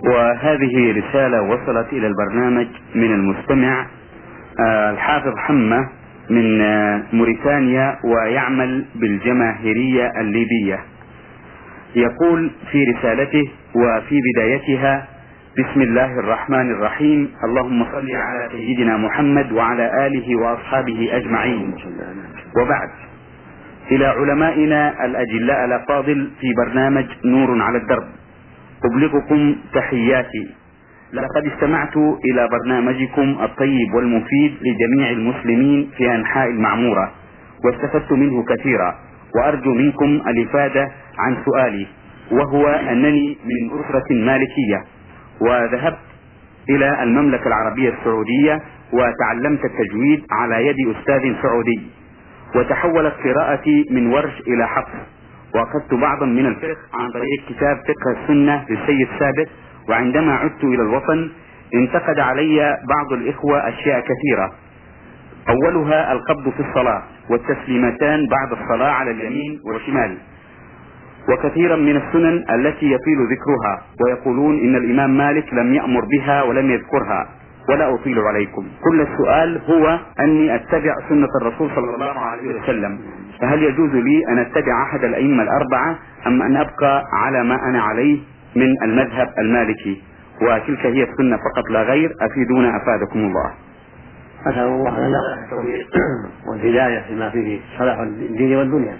وهذه رسالة وصلت إلى البرنامج من المستمع الحافظ حمة من موريتانيا، ويعمل بالجماهيرية الليبية. يقول في رسالته وفي بدايتها: بسم الله الرحمن الرحيم، اللهم صل على سيدنا محمد وعلى آله وأصحابه أجمعين، وبعد. إلى علمائنا الأجلاء الأفاضل في برنامج نور على الدرب، أبلغكم تحياتي. لقد استمعت إلى برنامجكم الطيب والمفيد لجميع المسلمين في أنحاء المعمورة، واستفدت منه كثيرا، وأرجو منكم الإفادة عن سؤالي، وهو أنني من أسرة مالكية، وذهبت إلى المملكة العربية السعودية وتعلمت التجويد على يد أستاذ سعودي، وتحولت قراءتي من ورش إلى حفظ، وأخذت بعضا من الفقه عن طريق كتاب فقه السنة للسيد ثابت. وعندما عدت إلى الوطن انتقد علي بعض الإخوة أشياء كثيرة، أولها القبض في الصلاة والتسليمتان بعد الصلاة على اليمين والشمال، وكثيرا من السنن التي يطيل ذكرها، ويقولون إن الإمام مالك لم يأمر بها ولم يذكرها، ولا أطيل عليكم. كل السؤال هو أني أتبع سنة الرسول صلى الله عليه وسلم، فهل يجوز لي أن أتبع أحد الأئمة الأربعة أم أن أبقى على ما أنا عليه من المذهب المالكي؟ وتلك هي السنة فقط لا غير. أفيدونا أفادكم الله. أسأل الله لنا التوفيق والهداية فيما فيه صلاح الدين والدنيا.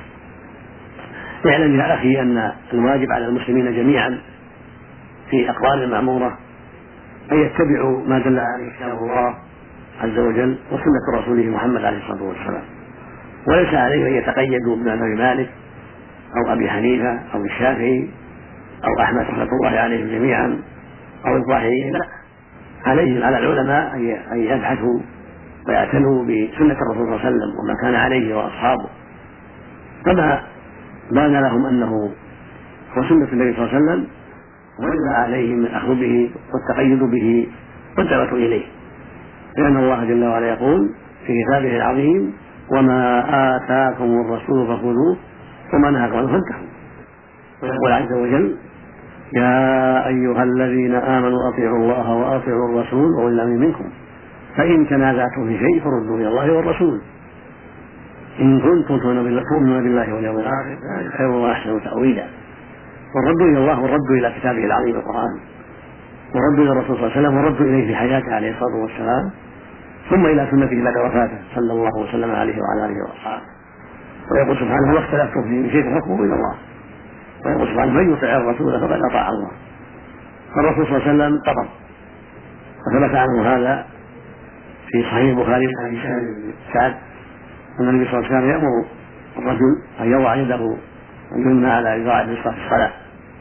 اعلم يا أخي أن الواجب على المسلمين جميعا في أقوال المأمورة أن يتبعوا ما دل عليه كتاب الله عز وجل وسنة رسوله محمد عليه الصلاة والسلام، وليس عليه أن يتقيدوا بمذهب مالك أو أبي حنيفة أو الشافعي أو أحمد رحمة الله عليهم جميعا أو الظاهريين. لا، عليهم على العلماء أن يبحثوا ويعتنوا بسنة الرسول صلى الله عليه وسلم وما كان عليه وأصحابه، كما بان لهم أنه هو سنة النبي صلى الله عليه وسلم، وجب عليهم الأخذ به والتقيد به والدعوة إليه، لأن الله جل وعلا يقول في كتابه العظيم: وما آتاكم الرسول فخذوه وما نهاكم عنه فانتهوا. ويقول عز وجل: يا أيها الذين آمنوا أطيعوا الله وأطيعوا الرسول وأولي الأمر منكم فإن تنازعتم في شيء فردوه إلى الله والرسول إن كنتم تؤمنون بالله واليوم الآخر ذلك خير وأحسن تأويلا. والرد إلى الله والرد إلى كتابه العظيم القرآن، والرد إلى الرسول صلى الله عليه وسلم، والرد إليه في حياته عليه الصلاة والسلام، ثم إلى سنته بعد وفاته صلى الله وسلم عليه وعلى آله وأصحابه. ويقول سبحانه: واختلفتم في شيء فحكمه إلى الله. ويقول سبحانه: من يطع الرسول فقد أطاع الله. فالرسول صلى الله عليه وسلم قبض، وثبت عنه هذا في صحيح البخاري عن أبي سعد أن النبي صلى الله عليه وسلم يأمر الرجل أن يضع يده اليمنى على ذراع اليسرى في الصلاة.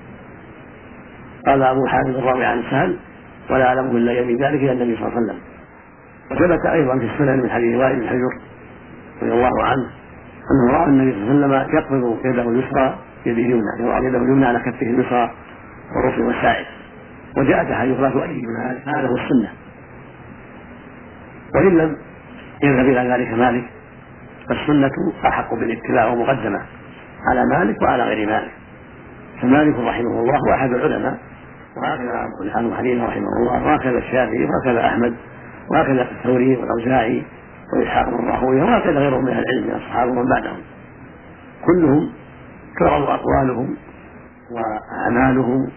قال أبو حامد الراوي عن سهل: ولا أعلمه إلا يبي ذلك إلى النبي صلى الله عليه وسلم. وثبت أيضا في السنن من حديث وائل بن حجر رضي الله عنه أنه رأى النبي صلى الله عليه وسلم يقبض يده اليسرى بيده اليمنى، يضع يده اليمنى على كفه اليسرى والركن والساعد، وجاءت أحاديث لا تؤيد هذا هو السنة. وإن لم يذهب إلى ذلك مالك فالسنة أحق بالاتباع ومقدمة على مالك وعلى غير مالك. فمالك رحمه الله هو أحد العلماء، وهكذا أبو حنيفة رحمه الله، وهكذا الشافعي، وهكذا أحمد، وهكذا الثوري والأوزاعي وإسحاق بن راهويه، وهكذا غيرهم من العلم من الصحابة ومن بعدهم. كلهم تعرض أقوالهم وأعمالهم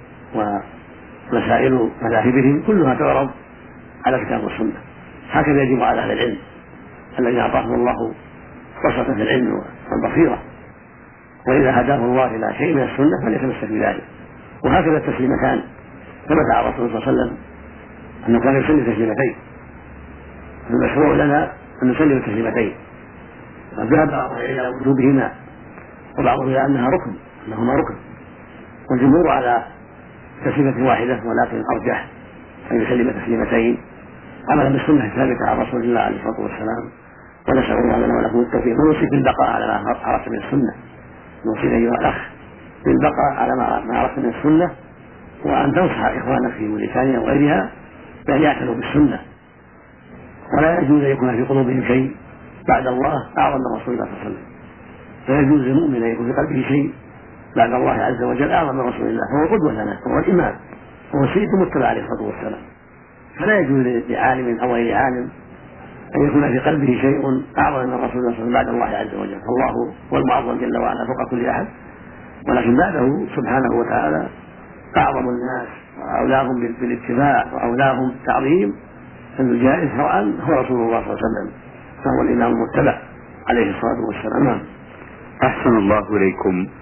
ومسائل مذاهبهم كلها تعرض على كتاب والسنة. هكذا يجب على أهل العلم الذين أعطاهم الله فرصة في العلم والبصيرة، وإذا هداه الله إلى شيء من السنة فليتمسك بذلك. وهكذا التسليمتان، ثبت على الرسول صلى الله عليه وسلم أنه كان يسلم تسليمتين، المشروع لنا أن نسلم تسليمتين، وذهب بعضهم إلى وجوبهما وبعضهم إلى أنهما ركن، والجمهور على تسليمة واحدة، ولكن أرجح أن يسلم تسليمتين عملا بالسنة الثابتة عن رسول الله عليه الصلاة والسلام. ونسأل الله لنا ولكم التوفيق، ونوصيك بالبقاء على ما عرفت من السنة، نوصيك أيها الأخ بالبقاء على ما عرفت من السنة، وأن تنصح إخوانك في موريتانيا وغيرها بأن يعتنوا بالسنة، ولا يجوز أن يكون في قلوبهم شيء بعد الله أعظم من رسول الله صلى الله عليه وسلم. لا يجوز للمؤمن أن يكون في قلبه شيء بعد الله عز وجل أعظم من رسول الله، هو قدوة لنا، هو الإمام هو سيد متبع عليه الصلاة والسلام، فلا يجوز لعالم أو غير عالم أن يكون في قلبه شيء أعظم من الرسول صلى الله عليه وسلم بعد الله عز وجل. الله هو المعظم جل وعلا فوق كل أحد، ولكن بعده سبحانه وتعالى أعظم الناس وأولاهم بالاتباع وأولاهم بالتعظيم الجائز شرعا هو رسول الله صلى الله عليه وسلم، فهو الإمام المتبع عليه الصلاة والسلام. أحسن الله إليكم.